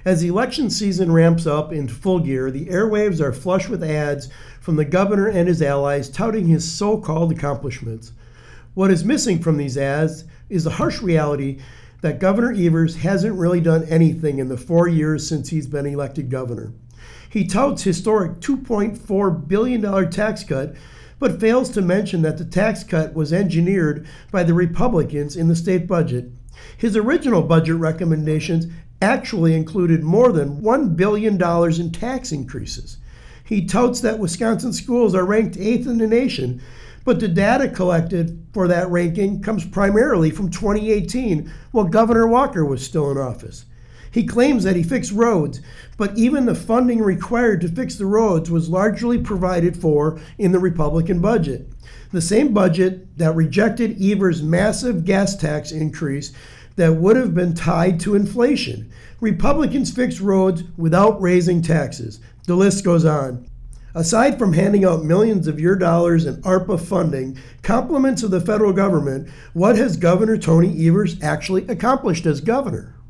As the election season ramps up into full gear, the airwaves are flush with ads from the governor and his allies touting his so-called accomplishments. What is missing from these ads is the harsh reality that Governor Evers hasn't really done anything in the 4 years since he's been elected governor. He touts historic $2.4 billion tax cut, but fails to mention that the tax cut was engineered by the Republicans in the state budget. His original budget recommendations actually included more than $1 billion in tax increases. He touts that Wisconsin schools are ranked 8th in the nation, but the data collected for that ranking comes primarily from 2018, while Governor Walker was still in office. He claims that he fixed roads, but even the funding required to fix the roads was largely provided for in the Republican budget. The same budget that rejected Evers' massive gas tax increase that would have been tied to inflation. Republicans fixed roads without raising taxes. The list goes on. Aside from handing out millions of your dollars in ARPA funding, compliments of the federal government, what has Governor Tony Evers actually accomplished as governor?